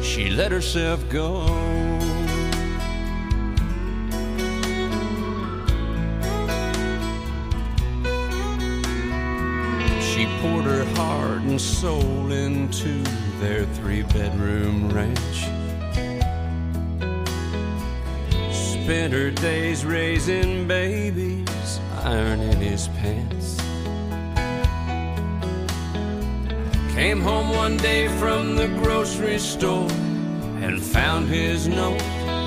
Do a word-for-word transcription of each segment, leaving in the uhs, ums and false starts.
she let herself go. She poured her heart and soul into their three-bedroom ranch. Spent her days raising babies, ironing his pants. Came home one day from the grocery store and found his note.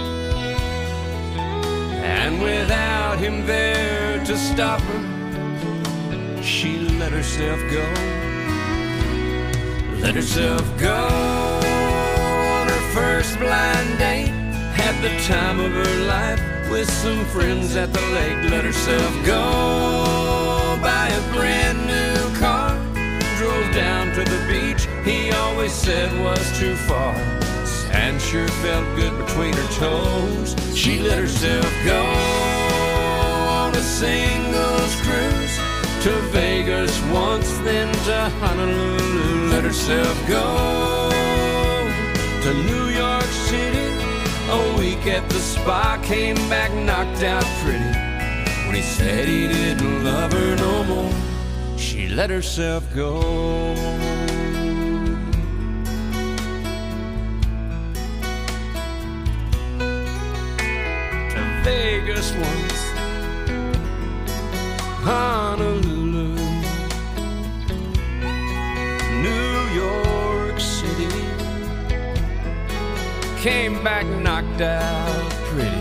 And without him there to stop her, she let herself go. Let herself go on her first blind date. Had the time of her life with some friends at the lake. Let herself go buy a brand new car. Drove down to the beach he always said was too far. Sand sure felt good between her toes. She let herself go on a singles cruise to Vegas once, then to Honolulu. Let herself go to New York City. A week at the spa, came back knocked out pretty. When he said he didn't love her no more, she let herself go. To Vegas once, Honolulu, New York City. Came back knocked out pretty.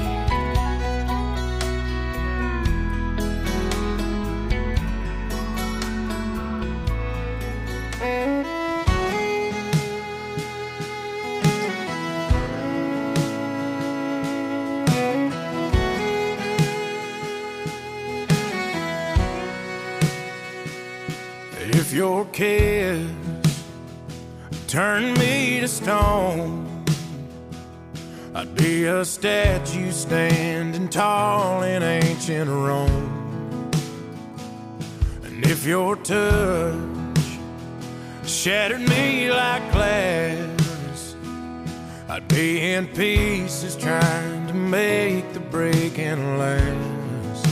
If your kiss turned me to stone, I'd be a statue standing tall in ancient Rome. And if your touch shattered me like glass, I'd be in pieces trying to make the breaking last.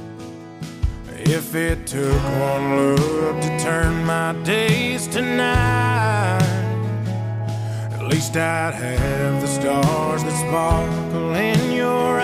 If it took one look to turn my days to night, at least I'd have the stars that sparkle in your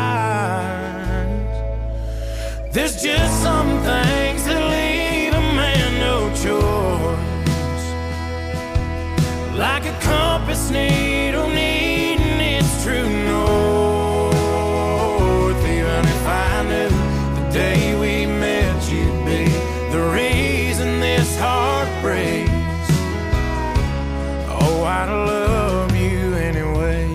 eyes. There's just some things that leave a man no choice, like a compass needle needing its true north. Even if I knew the day we met you'd be the reason this heart breaks, oh, I'd love you anyway.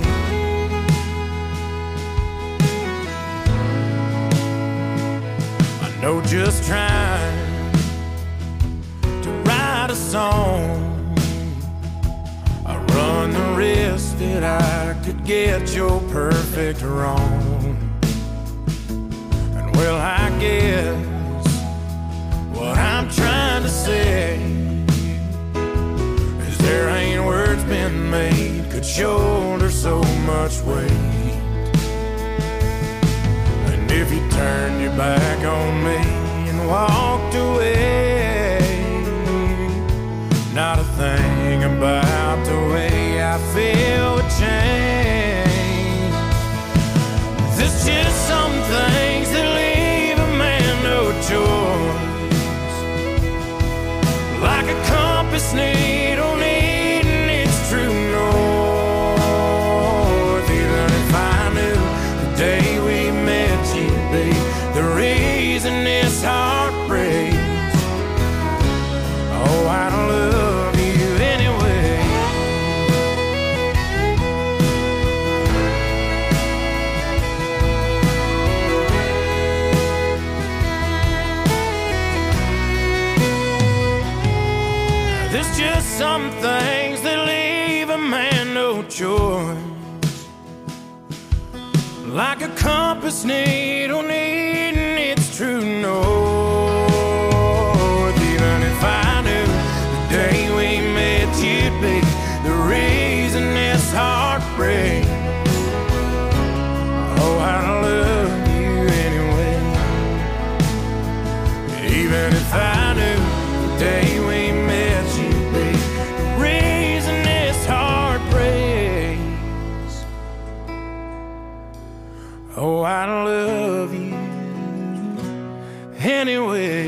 I know just trying to write a song, I run the risk that I could get your perfect wrong. And well, I guess what I'm trying to say is there ain't words been made could shoulder so much weight. And if you turned your back on me and walked away, not a thing about the way I feel would change. There's just some things that leave a man no choice, like a compass needle needing its true north. Even if I knew the day we met you'd be the reason this heart breaks, oh, I'd love you anyway. There's just some things that leave a man no choice, like a compass needle needing its true north. Even if I knew the day we met you'd be the reason this heart heartbreak. Oh, I love you anyway. Even if I knew the day we met you'd be the reason this heart breaks. Oh, I love you anyway.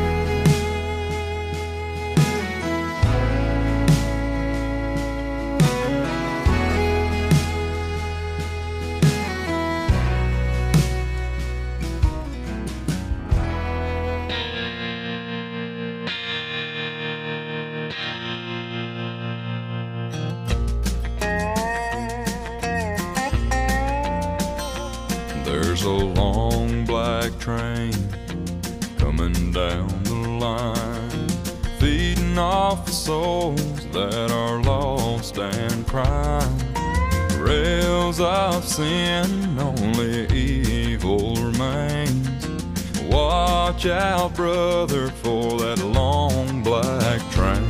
There's a long black train coming down the line, feeding off the souls that are lost and crying. Rails of sin, only evil remains. Watch out, brother, for that long black train.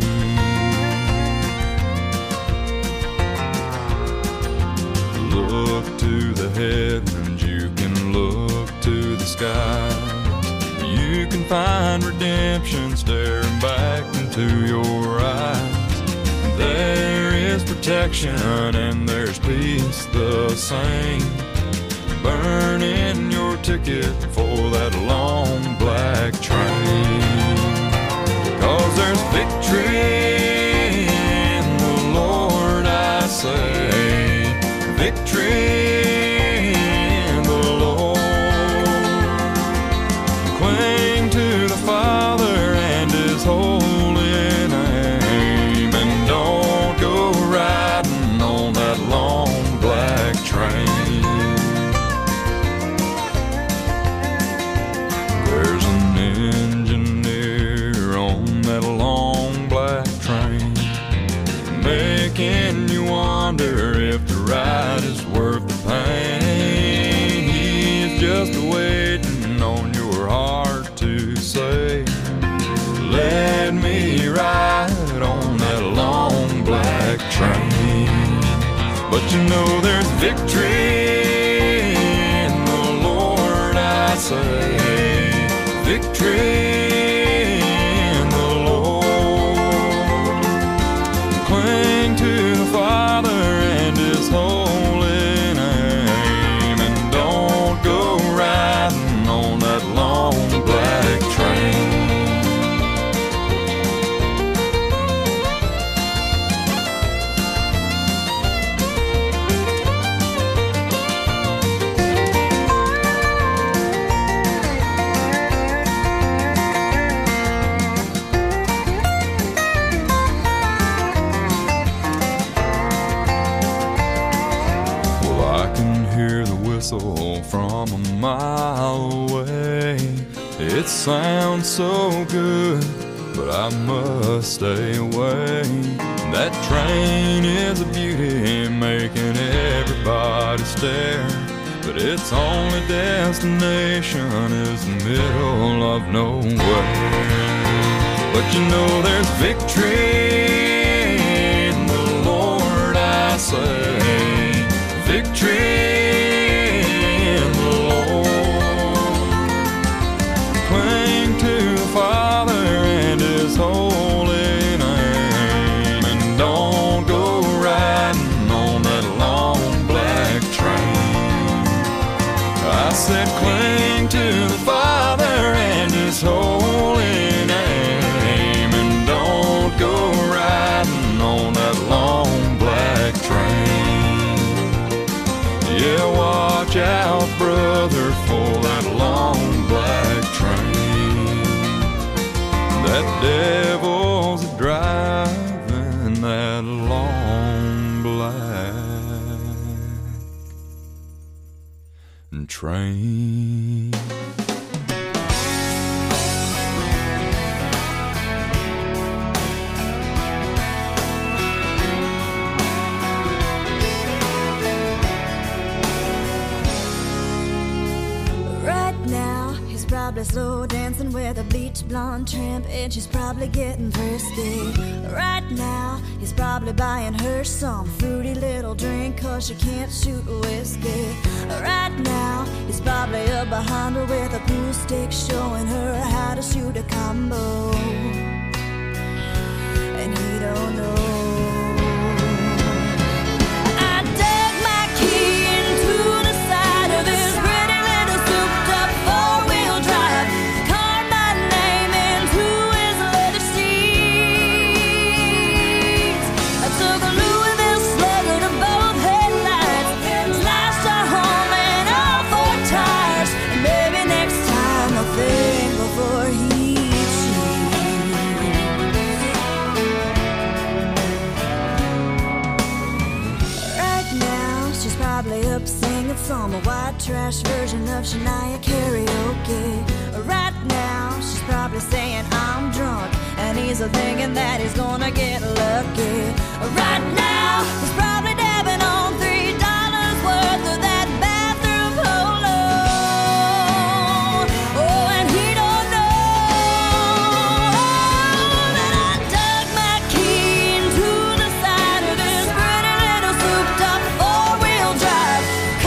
Look to the heavens, you can look to the skies. You can find redemption staring back into your eyes. There is protection and there's peace the same. Burning your ticket for that long black train. 'Cause there's victory in the Lord, I say. Victory in the Lord. Cling to the Father and His holy name, and don't go riding on that long black train. There's an engineer on that long black train, making you wonder if the ride is worth the pain. He's just waiting on your heart to say, let me ride on that long black train. But you know there's victory in the Lord, I say. Victory in the Lord. Cling to the Father and His holy name, and don't go riding on that long black train. From a mile away, it sounds so good, but I must stay away. That train is a beauty, making everybody stare, but its only destination is the middle of nowhere. But you know there's victory in the Lord, I say. Victory in the Lord. Cling to the Father and His holy name, and don't go riding on that long black train. I said cling to the Father and His holy name, and don't go riding on that long black train. Yeah, watch out, brother, for that long black train. That devil's driving that long black train. Probably slow dancing with a bleach blonde tramp, and she's probably getting thirsty. Right now, he's probably buying her some fruity little he'll drink cause she can't shoot whiskey. Right now, he's probably up behind her with a pool stick, showing her how to shoot a combo. And he don't know. Some white trash version of Shania karaoke. Right now, she's probably saying I'm drunk, and he's thinking that he's gonna get lucky. Right now, he's probably dabbing on three dollars worth of that bathroom polo. Oh, and he don't know that I dug my key into the side of his pretty little souped-up four-wheel drive.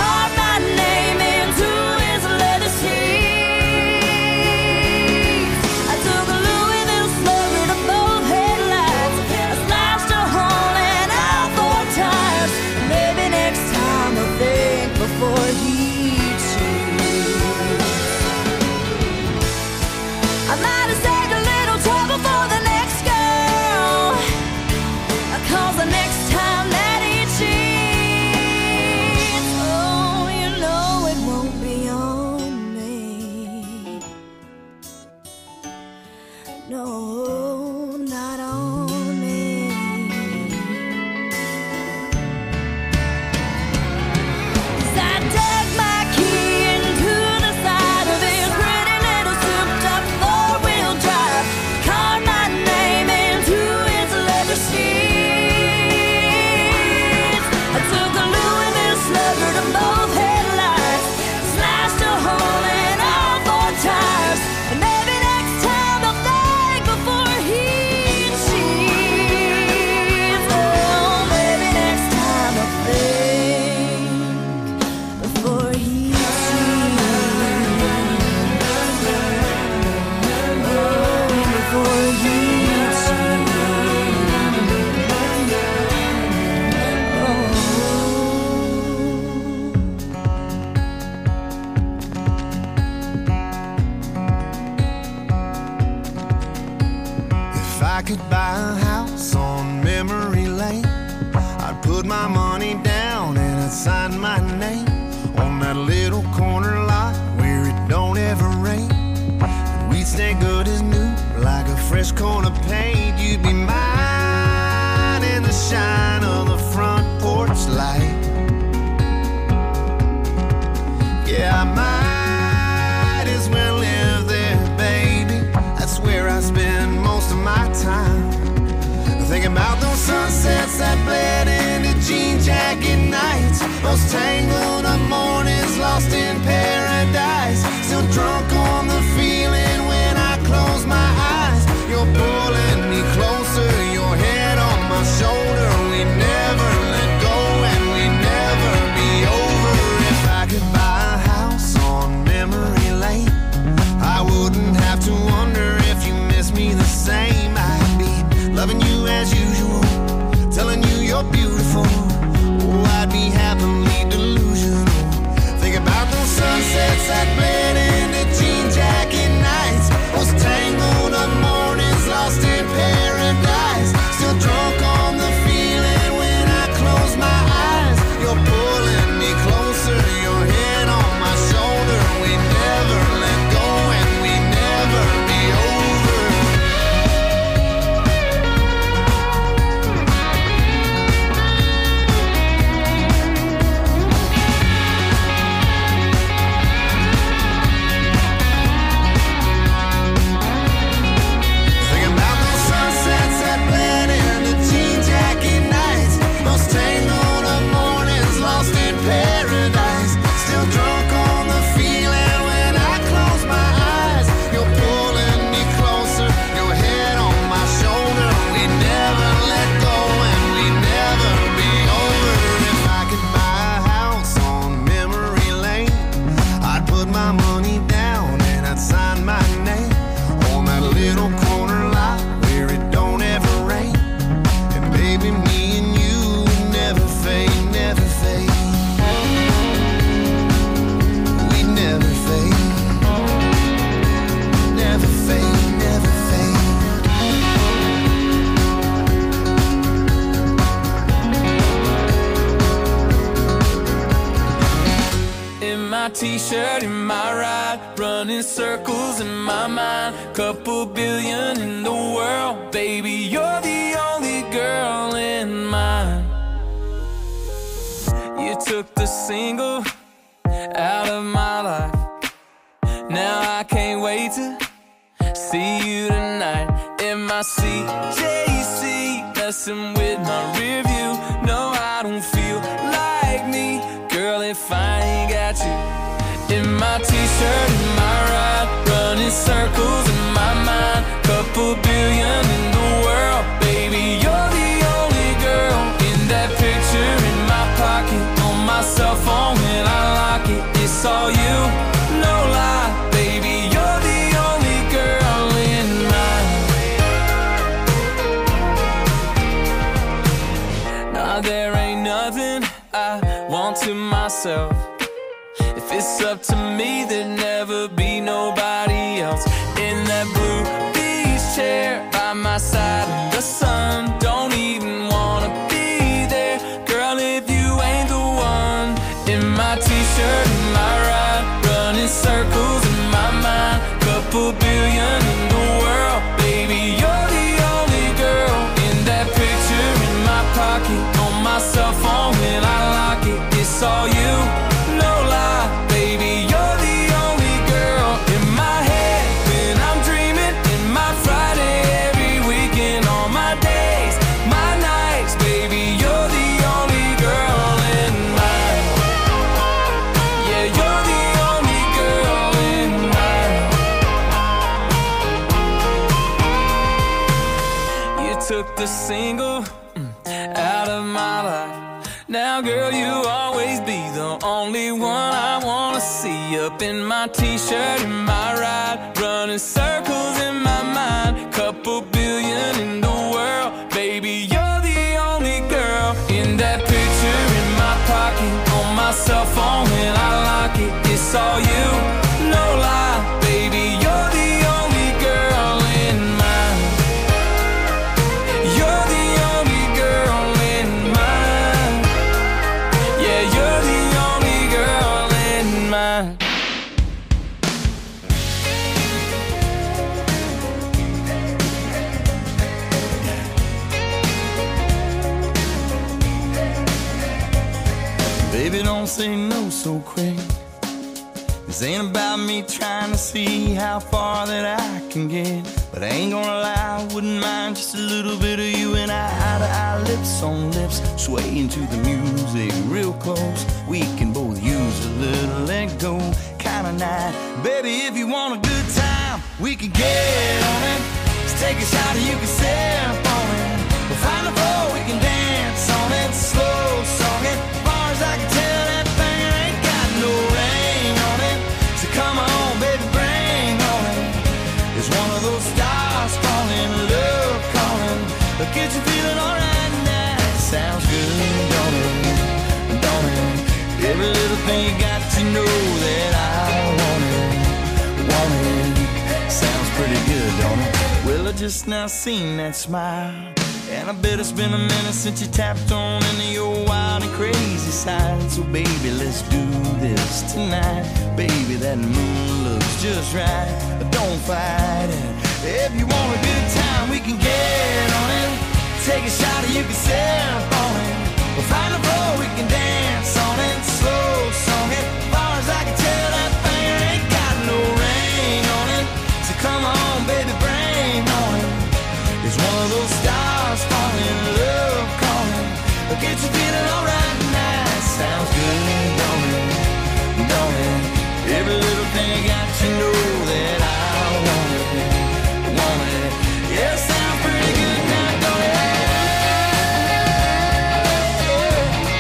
Sunsets that bled into jean jacket nights, those tangled up mornings lost in paradise. Still drunk on the feeling when I close my eyes. You're pulling me closer, your head on my shoulder. We never let go and we never be over. If I could buy a house on memory lane, I wouldn't have to wonder if you miss me the same. I'd be loving you as usual, telling you you're beautiful. Oh, I'd be happily delusional. Think about those sunsets that bled into jean jacket nights, those tangled up mornings lost my t-shirt in my ride, running circles in my mind. Couple billion in the world, baby, you're the only girl in mine. You took the single out of my life. Now I can't wait to see you tonight in my C J C, messing with my rear view. No, I don't feel like me, girl, if I ain't got you. In my t-shirt, in my ride, running circles in my mind. Couple billion in the world, baby, you're the only girl. In that picture in my pocket, on my cell phone when I lock it, it's all you, no lie, baby, you're the only girl in mine. Nah, there ain't nothing I want to myself. If it's up to me, there'd never be nobody else. In that blue beach chair by my side in the sun, don't even wanna be there, girl, if you ain't the one. In my t-shirt, in my ride, running circles in my mind. Couple billion in the world, baby, you're the only girl. In that picture in my pocket, on my cell phone when I lock it, it's all you, no lie, baby, you're the only girl. In my head when I'm dreaming, in my Friday every weekend, all my days, my nights, baby, you're the only girl in mine. Yeah, you're the only girl in mine. You took the single mm, out of my life. Now, girl, you'll always be the only one I wanna see. Up in my t-shirt, in my ride, running circles in my mind. Couple billion in the world, baby, you're the only girl. In that picture in my pocket, on my cell phone when I lock it, it's all you, no lie, baby, you're the only girl in mine. You're the only girl in mine. Yeah, you're the only girl in mine. Baby, don't say no so quick. This ain't about me trying to see how far that I can get. But I ain't gonna lie, I wouldn't mind just a little bit of you and I, eye to eye, lips on lips, swaying to the music real close. We can both use a little let go kind of night. Baby, if you want a good time, we can get on it. Let's take a shot and you can sip on it. We'll find a floor, we can dance on it. Slow song it, as far as I can tell, that thing ain't got no ring on it. So come on, baby, bring on it. It's one of those stars falling, love calling. But get you feeling alright now. Sounds good, don't it? Don't it? Every little thing you got to know that I want it. Want it. Sounds pretty good, don't it? Well, I just now seen that smile. And I bet it's been a minute since you tapped on into your wild and crazy side. So baby, let's do this tonight. Baby, that moon looks just right. But don't fight it. If you want a good time, we can get on it. Take a shot and you can sip on it. We'll find a floor, we can dance on it. Slow song it, as far as I can tell, that thing ain't got no ring on it. So come on, baby, bring on it. It's one of those stars falling, love calling. But get you feeling alright now. Sounds good, don't it? Don't it? Every little thing I got to know that I want it. Want it. Yeah, sounds pretty good now, don't it?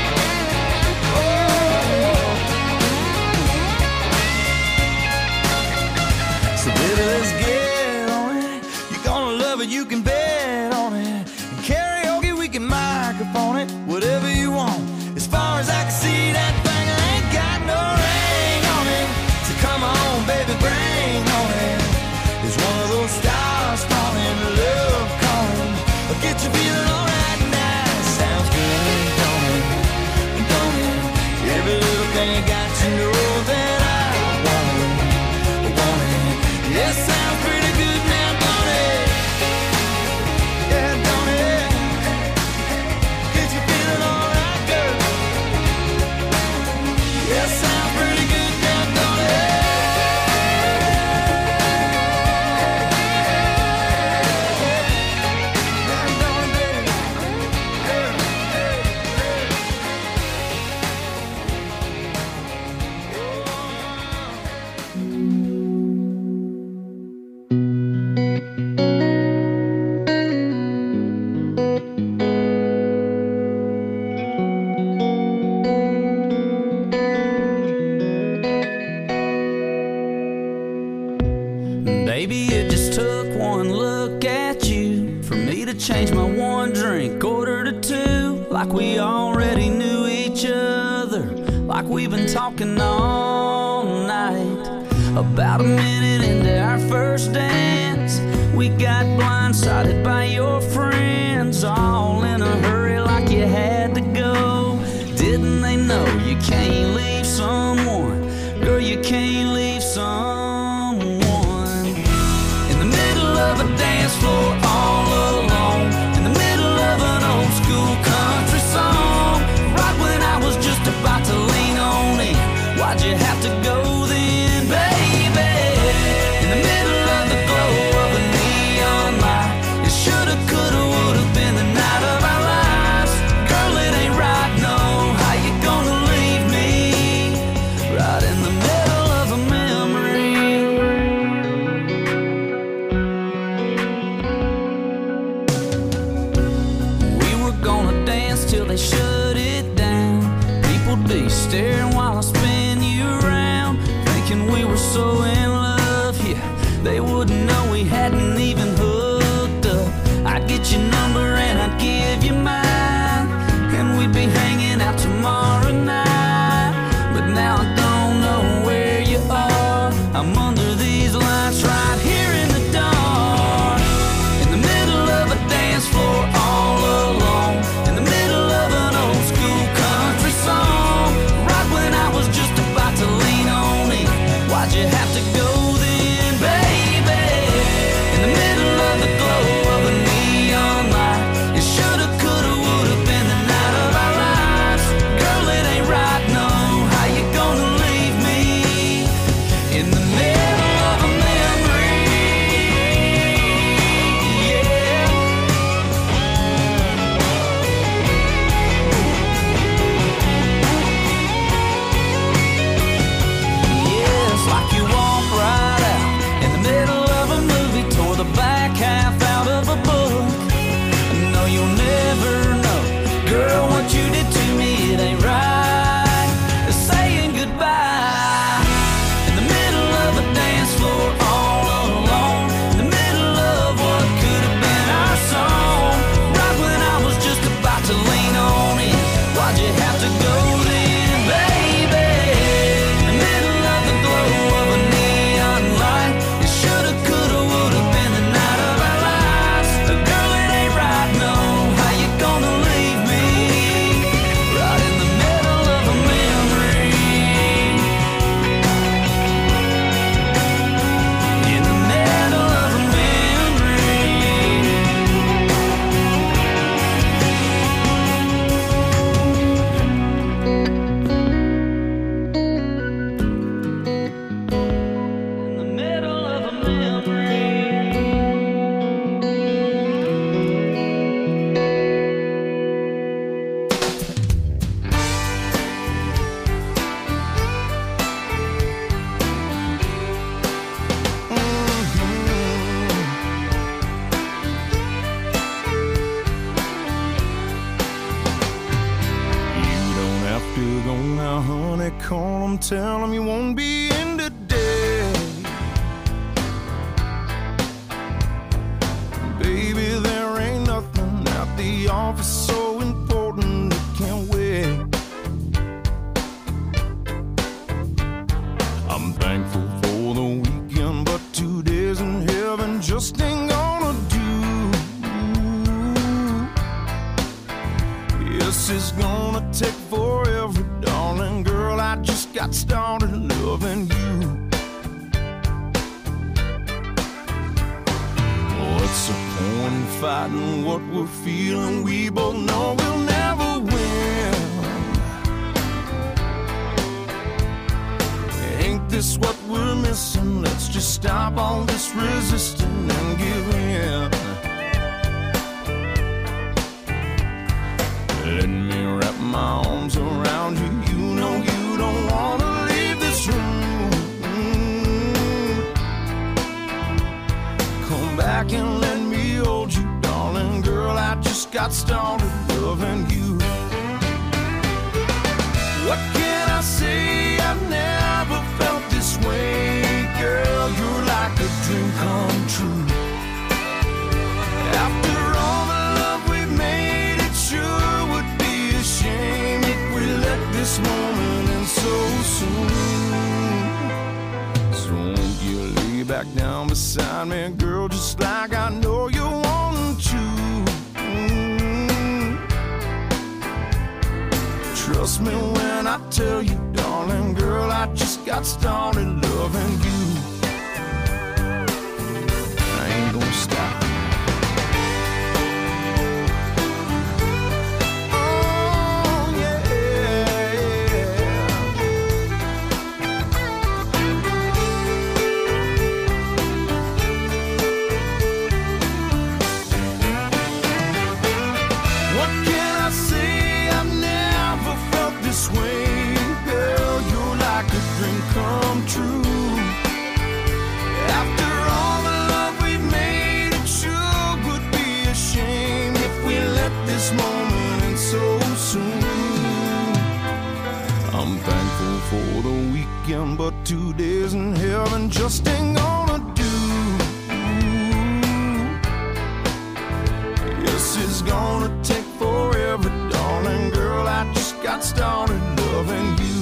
we've been talking all night. About a minute into our first dance, we got blindsided by your friends, all in a hurry like you had to go. Didn't they know you can't leave someone? Girl, you can't leave someone in the middle of a dance floor all alone, in the middle of an old school country song. Right when I was just about to lean on in, why'd you have to go then, baby? In the middle of the glow of a neon light, it shoulda, coulda, woulda been the night of our lives. Girl, it ain't right, no. How you gonna leave me right in the middle of a memory? We were gonna dance till they shut it down. People'd be staring while I spin you around, thinking we were so in love, yeah, they wouldn't know we hadn't even hooked up. I'd get your number and I'd give you mine, and we'd be hanging out tomorrow night. But now I don't know where you are. I'm under these lights right here in the dark, in the middle of a dance floor all alone, in the middle of an old school country song. Right when I was just about to lean on in, why'd you have to go then, baby? In the middle of the glow of a neon light, it shoulda, coulda, woulda been the night of our lives. Girl, it ain't right, no. How you gonna leave me in the middle of a memory? Yeah. Yeah, it's like you walk right out in the middle of a movie, tore the back half out of a book. No, you'll never know, girl, what you did to me, it ain't right. It's saying goodbye in the middle of a dance floor all alone, in the middle of what could have been our song. Right when I was just about to lean on in, why'd you have to go then, baby? In the middle of the glow of a neon light, it shoulda, coulda, woulda been the night of our lives. Girl, it ain't right, no. How you gonna leave me right in the middle of a memory? In the middle of a memory. In the middle of a memory. You don't have to go now, honey. Call 'em, tell 'em you won't be in today. Baby, there ain't nothing at the office so important it can't wait. I'm thankful for the weekend, but two days in heaven just ain't gonna do. Yes, it's gonna take forever, darling girl. I just got started loving you. What's the point in fighting what we're feeling? We both know we'll never win. Ain't this what we're missing? Let's just stop all this resisting and give in. Let me wrap my arms around you. You know you don't wanna leave this room. Come back and let me hold you, darling girl. I just got started loving you. What can I say? I've never felt this way, girl. You're like a dream come true. After all the love we've made, it sure would be a shame if we let this moment end so back down beside me, girl, just like I know you want to. Mm. Trust me when I tell you, darling, girl, I just got started loving you. I ain't gonna stop. For the weekend, but two days in heaven just ain't gonna do. Yes, it's gonna take forever, darling girl, I just got started loving you.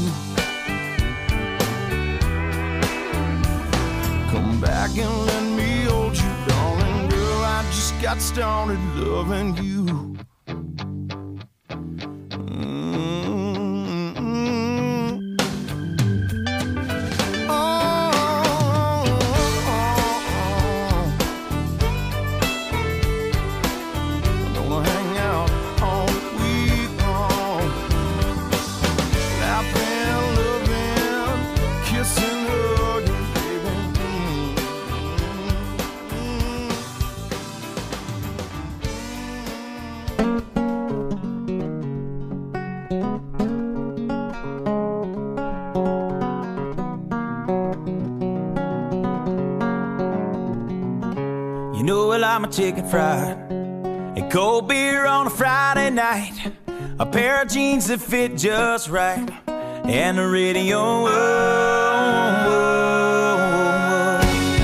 Come back and let me hold you, darling girl, I just got started loving you. You know, well, I'm a chicken fried and cold beer on a Friday night, a pair of jeans that fit just right, and the radio. Whoa, whoa, whoa.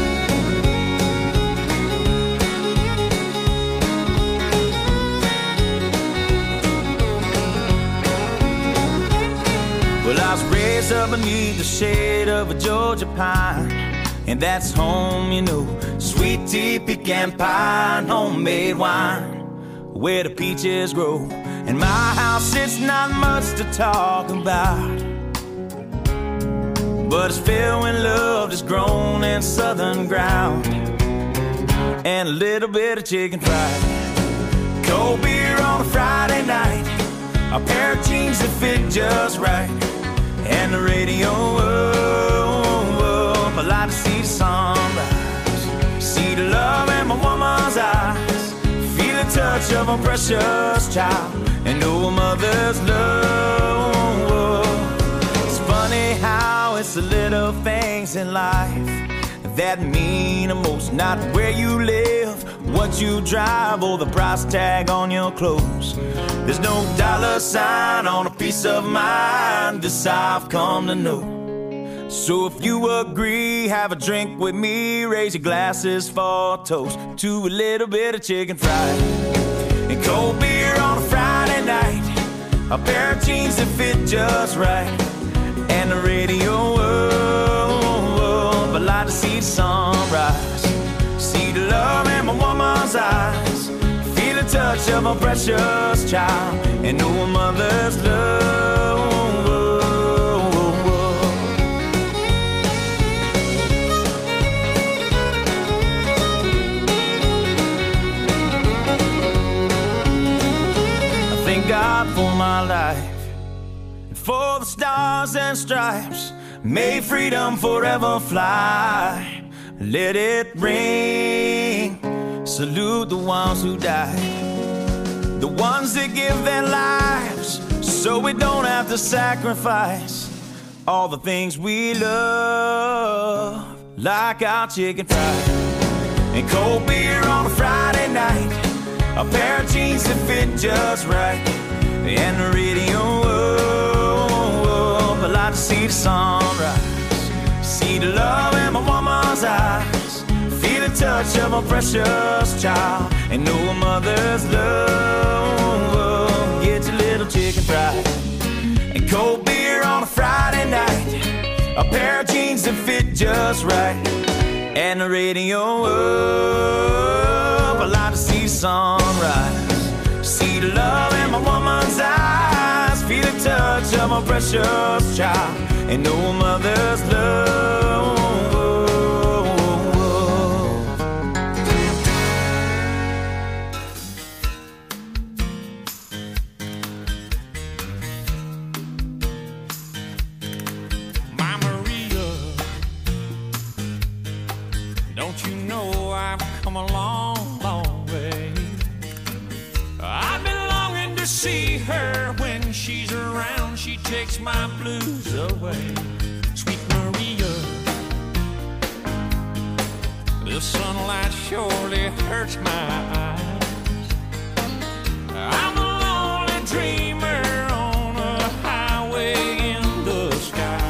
Well, I was raised up beneath the shade of a Georgia pine, and that's home, you know. Sweet tea, pecan pie, and homemade wine, where the peaches grow. In my house, it's not much to talk about, but it's filled with love that's grown in southern ground, and a little bit of chicken fried. Cold beer on a Friday night, a pair of jeans that fit just right, and the radio up. I like to see the sunrise, see the love in my woman's eyes, feel the touch of a precious child, and know a mother's love. It's funny how it's the little things in life that mean the most. Not where you live, what you drive, or the price tag on your clothes. There's no dollar sign on a piece of mind, this I've come to know. So if you agree, have a drink with me, raise your glasses for a toast to a little bit of chicken fried and cold beer on a Friday night, a pair of jeans that fit just right, and the radio up. I like to see the sunrise, see the love in my woman's eyes, feel the touch of a precious child, and know a mother's love. God for my life, and for the stars and stripes, may freedom forever fly. Let it ring, salute the ones who died, the ones that give their lives so we don't have to sacrifice all the things we love, like our chicken fried and cold beer on a Friday night, a pair of jeans that fit just right, and the radio up. I like to see the sunrise, see the love in my woman's eyes, feel the touch of a precious child, and know a mother's love. Get your little chicken fried and cold beer on a Friday night, a pair of jeans that fit just right, and the radio up. I like to see the sunrise, see the love in my woman's eyes, feel the touch of my precious child, and know a mother's love. Don't you know I've come a long, long way? I've been longing to see her. When she's around, she takes my blues away. Sweet Maria, the sunlight surely hurts my eyes. I'm a lonely dreamer on a highway in the sky.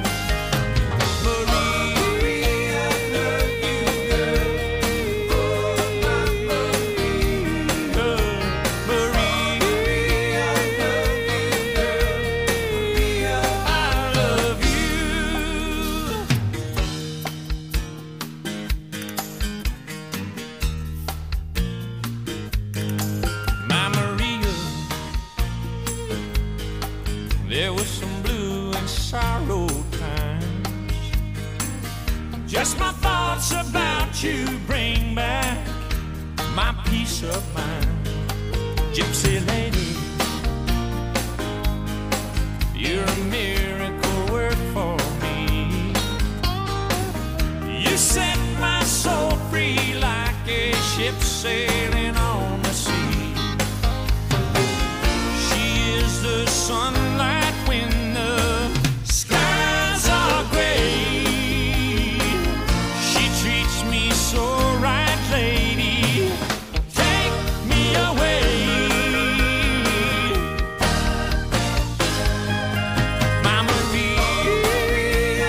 There was some blue and sorrow times. Just my thoughts about you bring back my peace of mind. Gypsy lady, you're a miracle work for me. You set my soul free like a ship sailing on the sea. She is the sunlight when the skies are gray. She treats me so right, lady. Take me away. My Maria,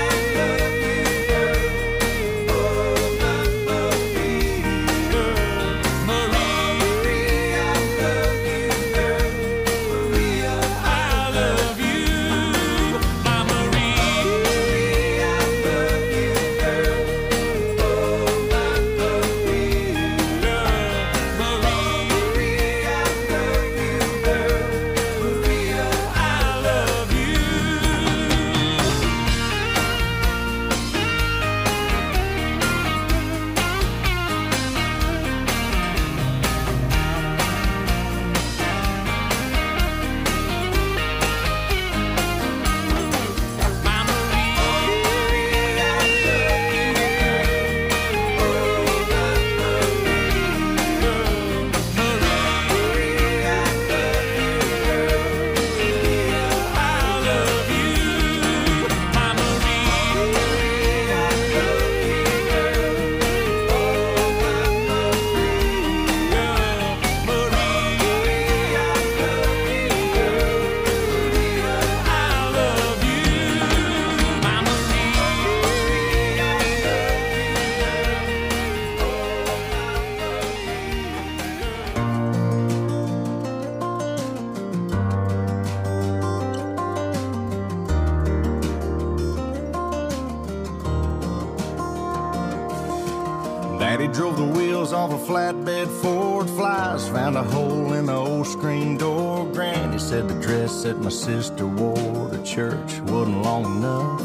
Daddy drove the wheels off a flatbed Ford Flies, found a hole in the old screen door. Granny said the dress that my sister wore to church wasn't long enough.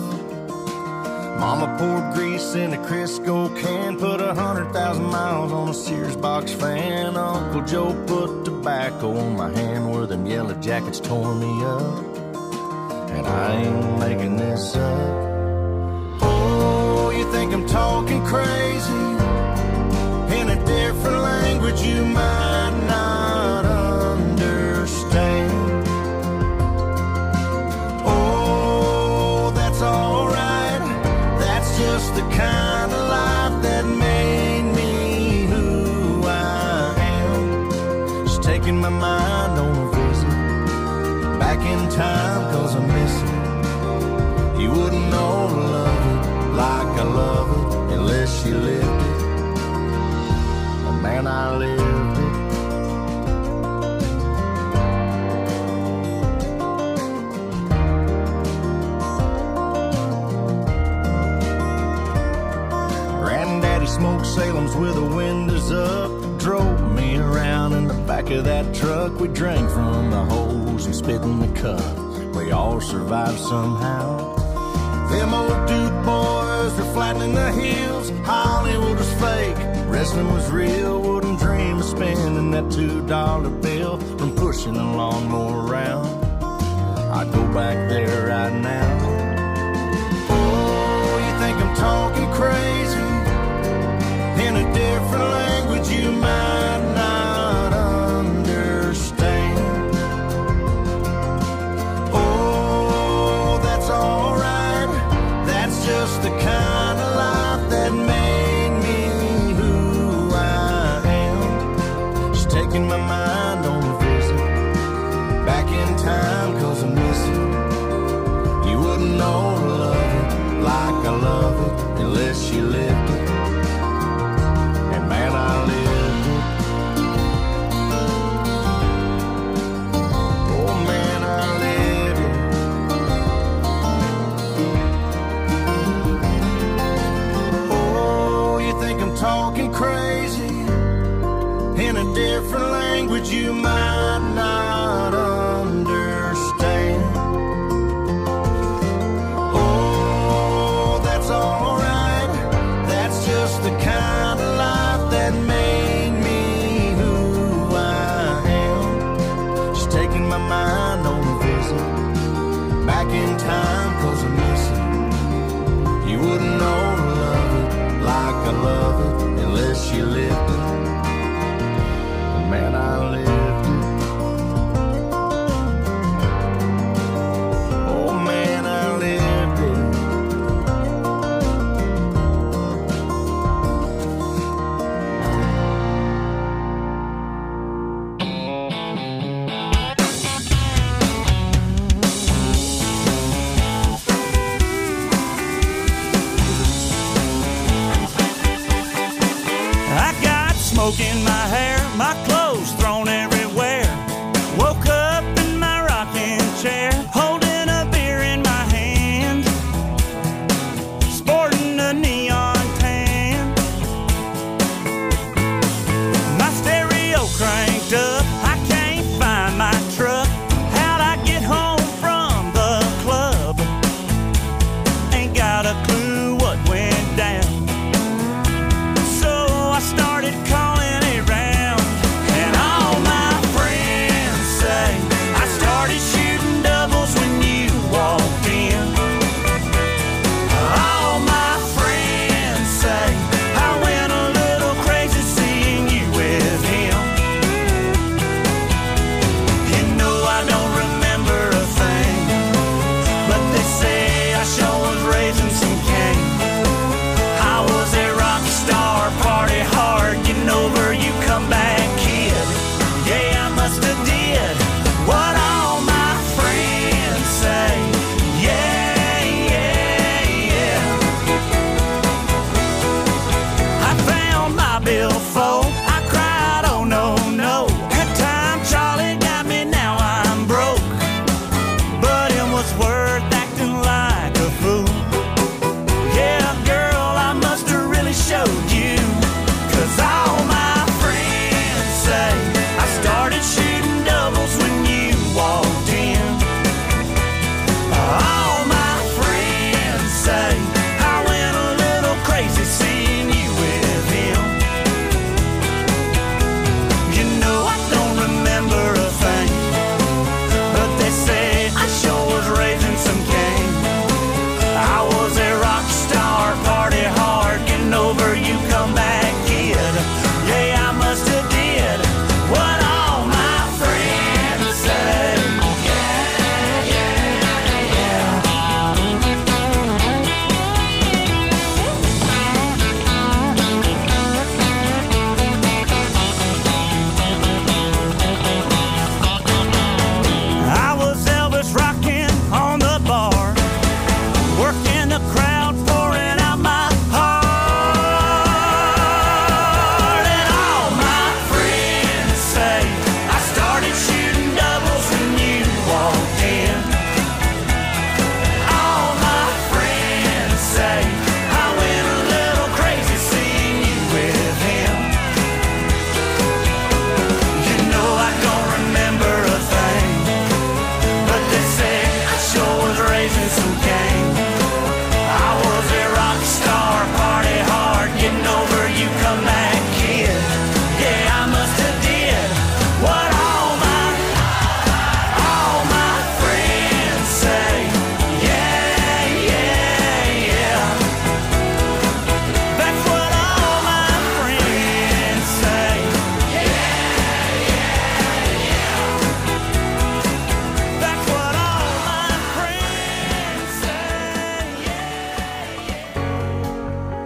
Mama poured grease in a Crisco can, put a hundred thousand miles on a Sears box fan. Uncle Joe put tobacco on my hand where them yellow jackets tore me up. And I ain't making this up. Oh, you think I'm talking crazy? In a different language you might not understand. Oh, that's alright. That's just the kind of life that made me who I am. Just taking my mind on a visit back in time, cause I miss it. You wouldn't know to love it like I love it unless you lived it. Man, I lived it. Granddaddy Salem's with the windows up. Drove me around in the back of that truck. We drank from the hose and spit in the cup. We all survived somehow. Them old Duke boys were flattening the heels. Hollywood was fake, wrestling was real. Wouldn't dream of spending that two dollar bill from pushing a lawnmower around. I'd go back there right now. Oh, you think I'm talking crazy? In a different language you might not understand. Oh, that's alright. That's just the kind of life that made me who I am. She's taking my mind on a visit back in time, cause I miss it. You wouldn't know to love it like I love it unless you lived it. And man, I lived it. Oh man, I lived it. Oh, you think I'm talking crazy? In a different language you might not understand. Oh, that's alright. That's just the kind of life that made me who I am. She's taking my mind on a visit back in time, cause I miss it. You wouldn't know to love it like I love it unless you lived it. Man, I lived it. Oh man, I lived it. I got smoke in my hair, my clothes thrown everywhere. Woke up in my rocking chair, holding a beer in my hand, sporting a neon tan. My stereo cranked up, I can't find my truck. How'd I get home from the club? Ain't got a clue what went down. So I started calling around, raising some cane. I was a rock star, party hard, getting over you come back kid. Yeah, I must have did what all my, all my friends say. Yeah, yeah, yeah. That's what all my friends say. Yeah, yeah, yeah. That's what all my friends say. Yeah, yeah.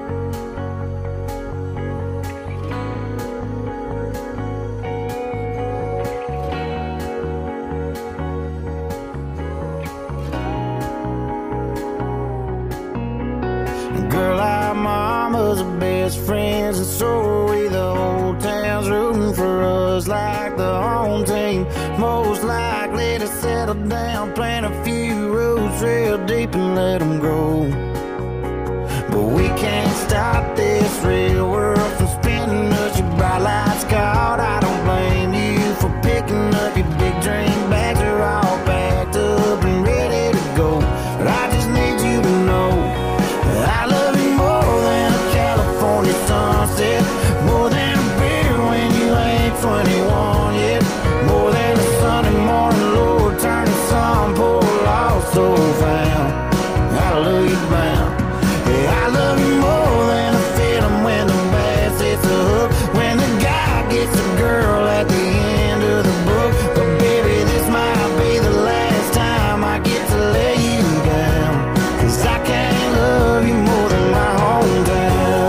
Girl, our mamas are best friends, and so are we. The whole town's rooting for us like the home team. Most likely to settle down, plant a few roots real deep and let them grow. But we can't stop this real world from spinning us. Your bright lights caught, I don't blame you for picking up your big dream bags. Are all packed up and ready to go. But I just need you to know I love you more than a California sunset, more than a beer when you ain't twenty-one yet, more than a Sunday morning, Lord, turn the sun, pour lost soul found. Hallelujah bound. Yeah, I love you more than a feeling when the bass hits the hook, when the guy gets the girl at the end of the book. But baby, this might be the last time I get to lay you down, 'cause I can't love you more than my hometown.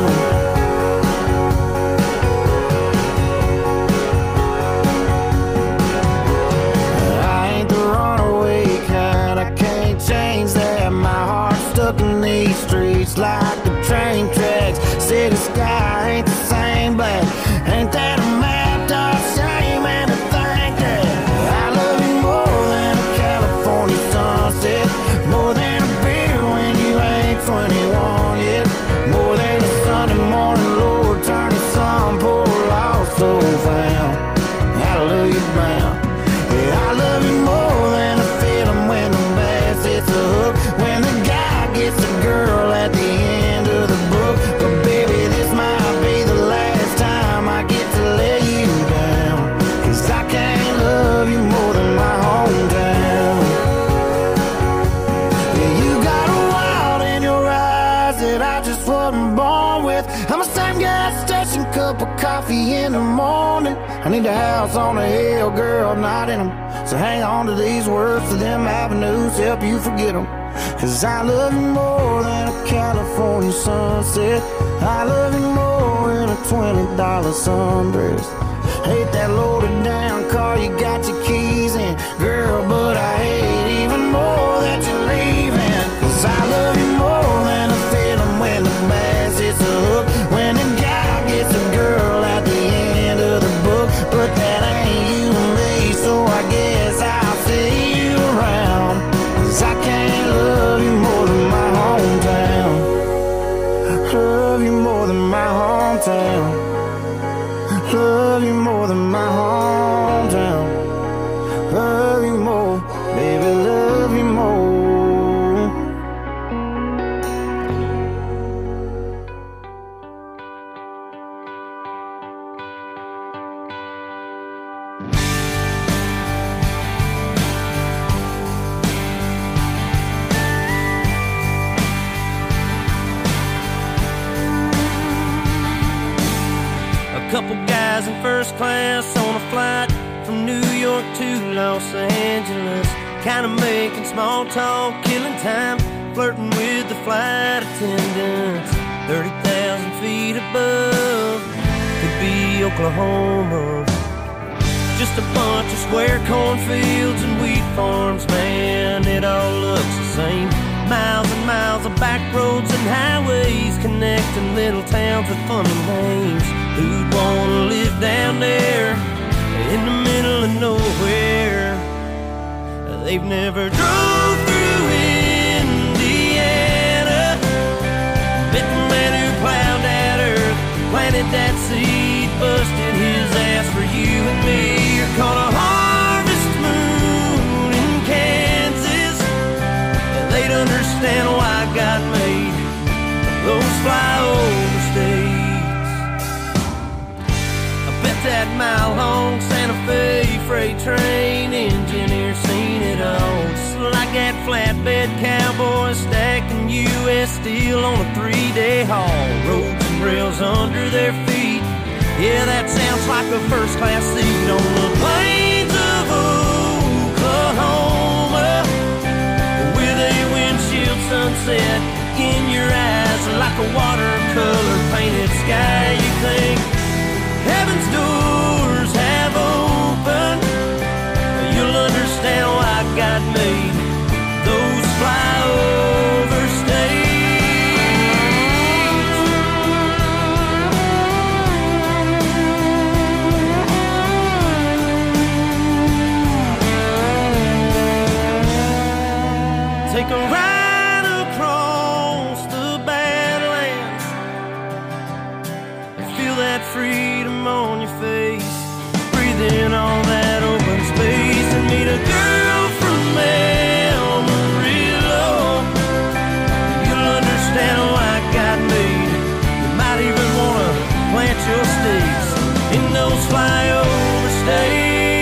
I ain't the runaway kind, I can't change that. My heart's stuck in these streets like the train tracks. City sky ain't the same black. Ain't that a map, dog? Shame and to think that I love you more than a California sunset, more than a beer when you ain't twenty-one yet, more than a Sunday morning, Lord, turn the sun, pour lost soul found. Hallelujah bound. Yeah, I love you more than a feeling when the bass hits the hook, when the guy gets the girl at the end of the book. But baby, this might be the last time I get to lay you down, 'cause I can't love you more than my hometown. Yeah, you got a wild in your eyes that I just wasn't born with. I'm a same gas station, cup of coffee in the morning. I need a house on a hill, girl, not in them. So hang on to these words, to them avenues, help you forget them. 'Cause I love you more than a California sunset, I love you more than a twenty dollar sundress. Hate that loaded down car you got your keys in, girl, but I hate even more that you're leaving. 'Cause I love you more than a feeling when the bass hits the hook, when the guy gets a girl at the end of the book. But that ain't you and me, so I guess I'll see you around. 'Cause I can't love you more than my hometown. Love you more than my hometown. Love you more than my hometown. Love you more, baby, love you more. Couple guys in first class on a flight from New York to Los Angeles, kinda making small talk, killing time, flirting with the flight attendants. thirty thousand feet above, could be Oklahoma. Just a bunch of square cornfields and wheat farms, man, it all looks the same. Miles and miles of back roads and highways connecting little towns with funny names. Who'd wanna live down there in the middle of nowhere? They've never drove through Indiana, met the man who plowed that earth, planted that seed, busted his ass for you and me. You're caught a harvest moon in Kansas, they got made those flyover states. I bet that mile-long Santa Fe freight train engineer seen it all. Just like that flatbed cowboy stacking U S steel on a three-day haul. Roads and rails under their feet. Yeah, that sounds like a first-class seat on the plains of Oklahoma, with a windshield sunset in your eyes like a watercolor painted sky. You think heaven's doors have opened, you'll understand why God made those flyover states. Take a ride across the Badlands, feel that freedom on your face, breathe in all that open space, and meet a girl from Amarillo. You'll understand why God made it. You might even want to plant your stakes in those flyover states.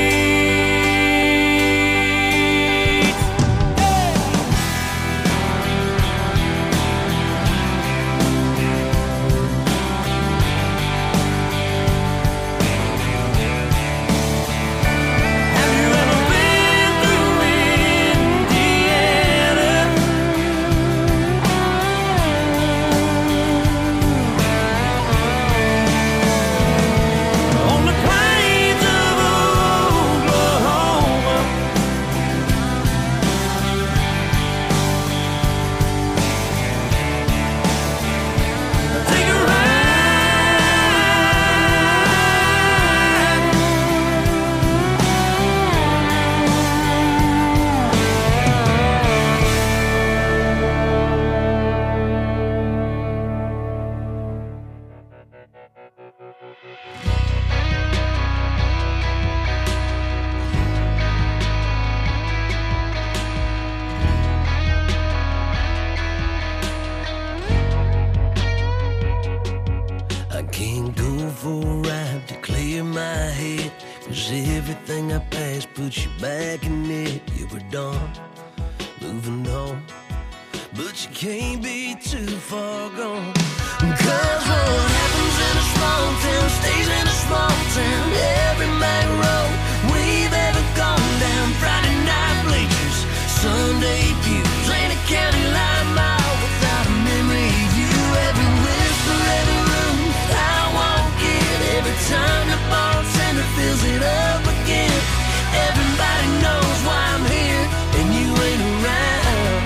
Everything I passed put you back in it. You were done, moving on, but you can't be too far gone. Cause what happens in a small town stays in a small town. Every main road we've ever gone down, Friday night bleachers, Sunday pews, ain't a county line mile without a memory of you. Every whisper, every room, I walk in. Every time the bartender fills it up again, everybody knows why I'm here and you ain't around.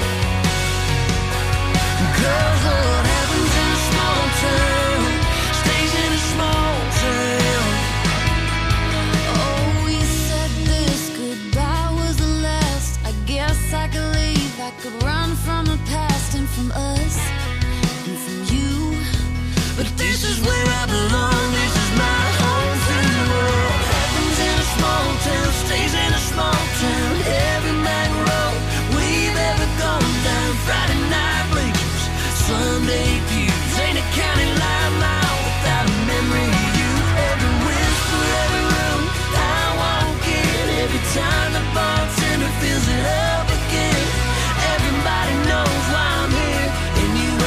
Cause what happens in a small town stays in a small town. Oh, you said this goodbye was the last. I guess I could leave, I could run from the past and from us and from you. But this is where I belong, this is my home free world. Happens in a small town, stays in a small town. Every main road we've ever gone down, Friday night bleachers, Sunday pews, ain't a county line mile without a memory of you. Every whisper, every room I walk in, every time the bartender fills it up again, everybody knows why I'm here and you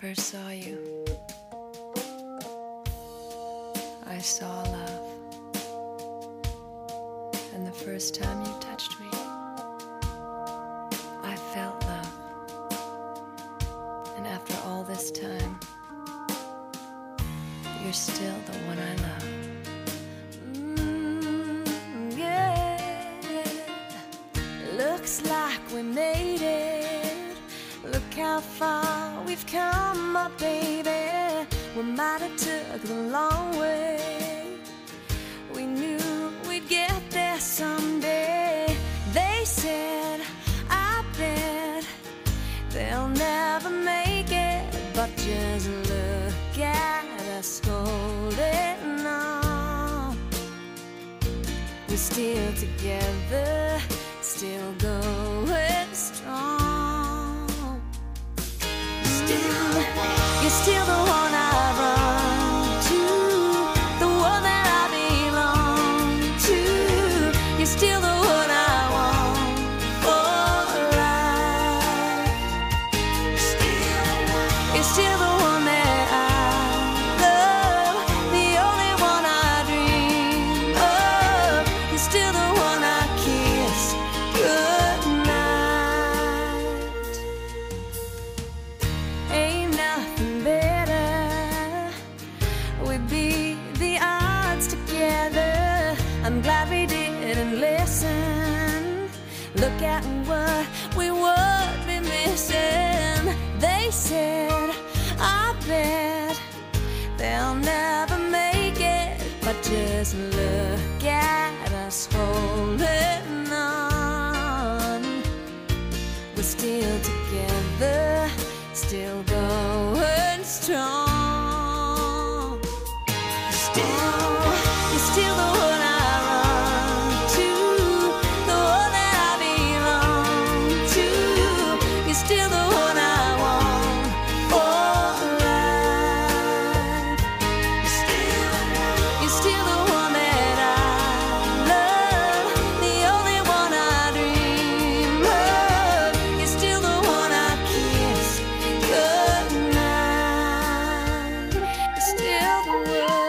first saw you, I saw love. And the first time you touched me, I felt love. And after all this time, you're still the one I love. Mm, yeah. Looks like we made it. Look how far we've come, my baby. We might have took the long way. We knew we'd get there someday. They said, I bet they'll never make it. But just look at us holding on. We're still together, still going strong. Still, you're still the one I run to, the one that I belong to. You're still the one I want for life. You're still the one that I love, the only one I dream of. You're still the one I kiss goodnight. Ain't nothing better. We beat the odds together. I'm glad we didn't listen. Look at what we would be missing. They said, I bet they'll never make it. But just look at us holding on. We're still together, still going strong. Still, you're still the one I run to, the one that I belong to. You're still the one I want for life. You're still the one that I love, the only one I dream of. You're still the one I kiss goodnight. You're still the one.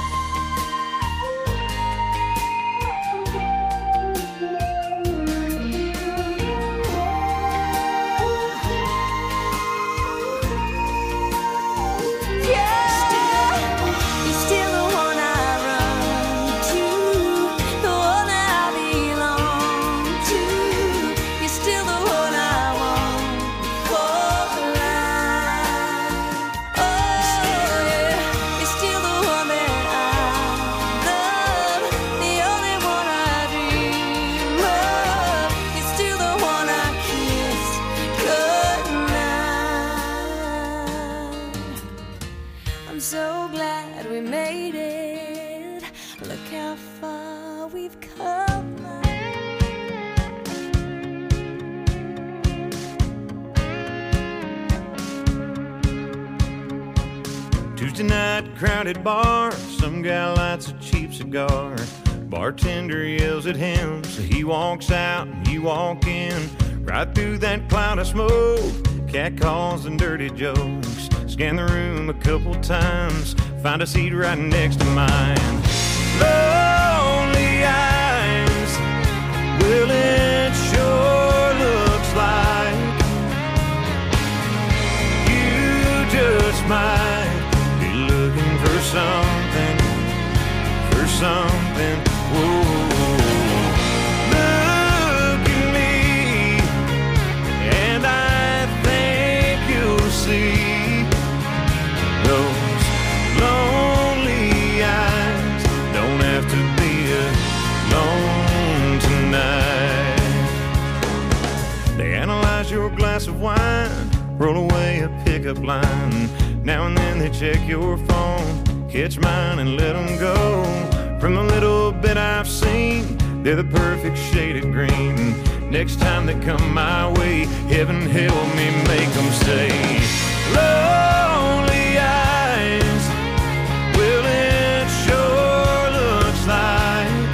Yeah, you're still the one I run to, the one that I belong to. You're still the one I want for life. Oh yeah, you're still the one that I love, the only one I dream of. You're still the one I kiss goodnight. I'm so glad we made it. Look how far we've come. Tuesday night, crowded bar. Some guy lights a cheap cigar. Bartender yells at him, so he walks out and you walk in. Right through that cloud of smoke, cat calls and dirty jokes. Scan the room a couple times, find a seat right next to mine. Lonely eyes, well it sure looks like you just might be looking for something, for something. Whoa, look at me, and I think you'll see those lonely eyes don't have to be alone tonight. They analyze your glass of wine, roll away a pickup line. Now and then they check your phone, catch mine and let them go. From the little bit I've seen, they're the perfect shade of green. Next time they come my way, heaven help me make them say, lonely eyes, well it sure looks like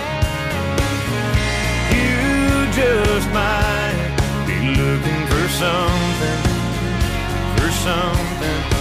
you just might be looking for something, for something.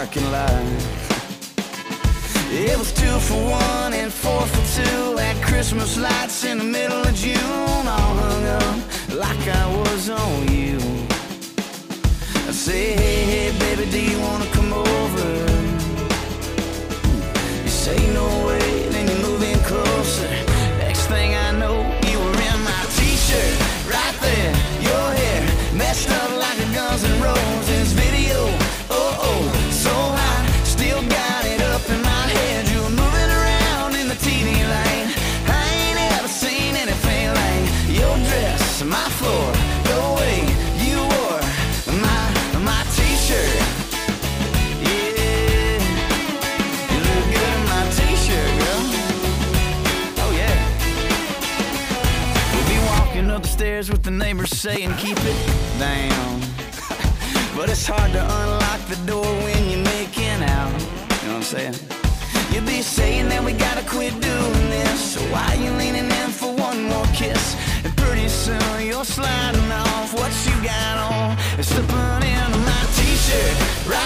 parking lot. It was two for one and four for two at Christmas lights in the middle of June, all hung up like I was on you. I say, hey, hey, baby, do you wanna come over? You say no way, then you move in closer. Next thing I know, you were in my t-shirt, right there, your hair messed up like a Guns N' Roses video. Oh, oh, so hot, still got it up in my head. You were moving around in the T V lane. I ain't ever seen anything like your dress, my floor, the way you wore my, my t-shirt. Yeah, you look good in my t-shirt, girl. Oh yeah. We'll be walking up the stairs with the neighbors saying keep it down. But it's hard to unlock the door when you're making out. You know what I'm saying? You'll be saying that we gotta quit doing this. So why you leaning in for one more kiss? And pretty soon you're sliding off what you got on and slipping into my t-shirt.